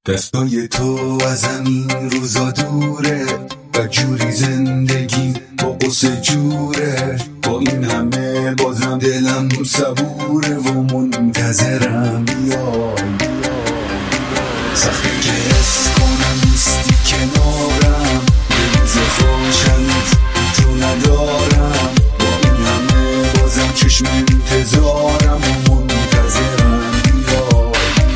دستای تو از همین روزا دوره و جوری زندگی با قصه جوره. با این همه بازم دلم صبوره و منتظرم بیای. سخته که حس کنم نیستی کنارم، یه روز خوشنت تو ندارم. با این همه بازم چشم انتظارم و منتظرم بیای.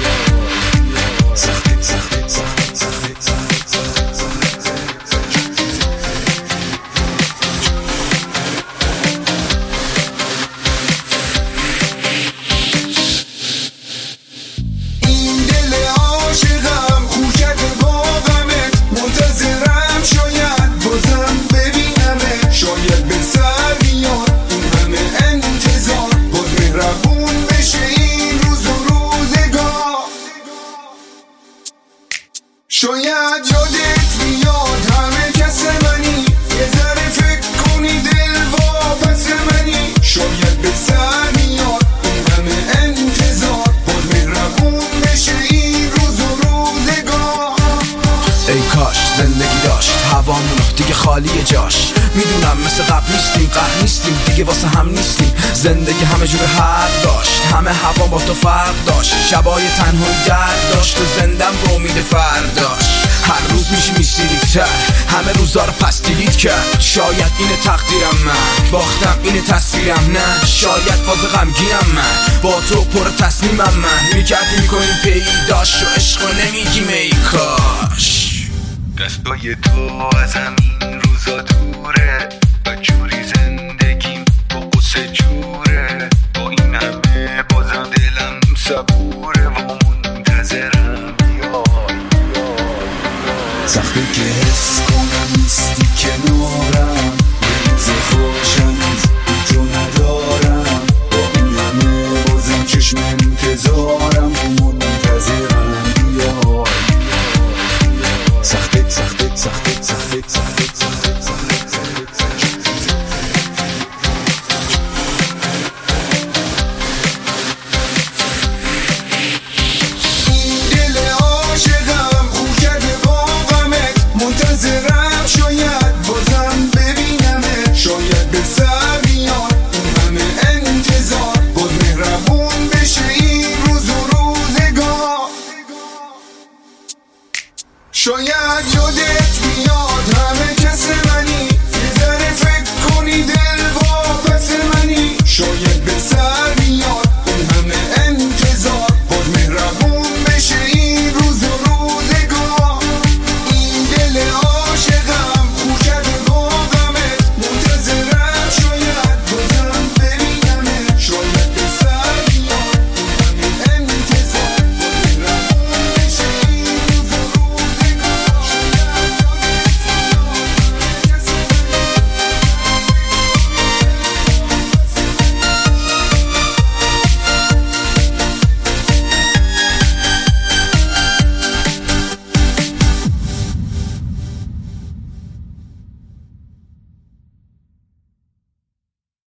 شاید یادت بیاد همه کس منی، یه ذره فکر کنی دل واپس منی. شاید به سر میاد این همه انتظار، باز مهربون بشه این روز و روزگار. ای کاش زندگی داشت هوامون دیگه خالی جاش. میدونم مثل قبل نیستیم، قهر نیستیم دیگه، واسه هم نیستیم. زندگی همه جور حق داشت، همه هوا با تو فرق داشت. شبای تنهایی درد داشت و زندم با امید فرداش. هر روز میشیری‌تر، همه روزا رو پس دیلیت کرد. شاید اینه تقدیرم، من باختم اینه تصویرم. نه شاید فاز غمگینم، من با تو پر تصمیمم. من میکردی میکنیم پیداش و عشق رو نمیگیم ای کاش. دستای تو از همین روزا دوره و جوری زندگیم با قصه جوره. با این همه بازم دلم صبوره و منتظرم بیای. سخته که حس کنم نیستی کنارم، یه روز خوشنت تو ندارم. با این همه بازم چشم انتظارم و منتظرم بیای. سخته دل عاشقم خون کرده با غمت، منتظرم شاید بازم ببینمت. شاید به سر میاد این همه انتظار، باز مهربون بشه این روز و روزگار. شاید یادت بیاد